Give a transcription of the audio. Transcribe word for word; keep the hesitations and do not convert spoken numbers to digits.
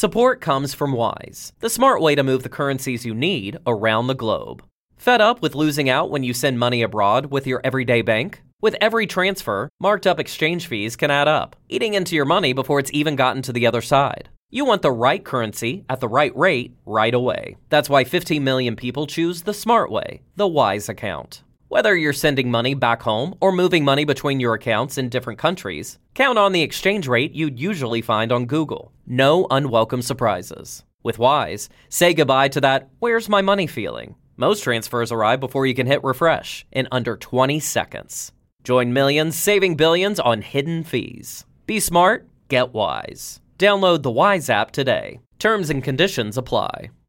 Support comes from Wise, the smart way to move the currencies you need around the globe. Fed up with losing out when you send money abroad with your everyday bank? With every transfer, marked up exchange fees can add up, eating into your money before it's even gotten to the other side. You want the right currency at the right rate right away. That's why fifteen million people choose the smart way, the Wise account. Whether you're sending money back home or moving money between your accounts in different countries, count on the exchange rate you'd usually find on Google. No unwelcome surprises. With Wise, say goodbye to that "where's my money" feeling. Most transfers arrive before you can hit refresh in under twenty seconds. Join millions saving billions on hidden fees. Be smart, get Wise. Download the Wise app today. Terms and conditions apply.